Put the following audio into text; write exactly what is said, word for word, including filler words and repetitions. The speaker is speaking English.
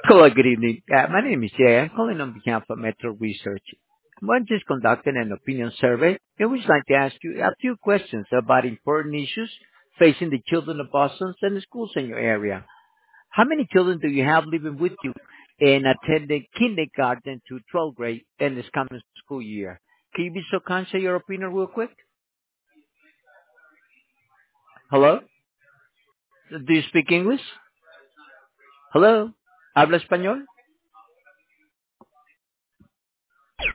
Hello, good evening. Uh, my name is Jay. I'm calling on behalf of Metro Research. I'm just conducting an opinion survey, and we'd like to ask you a few questions about important issues facing the children of Boston and the schools in your area. How many children do you have living with you and attending kindergarten to twelfth grade in this coming school year? Can you be so kind to share your opinion real quick? Hello? Do you speak English? Hello? ¿Habla español?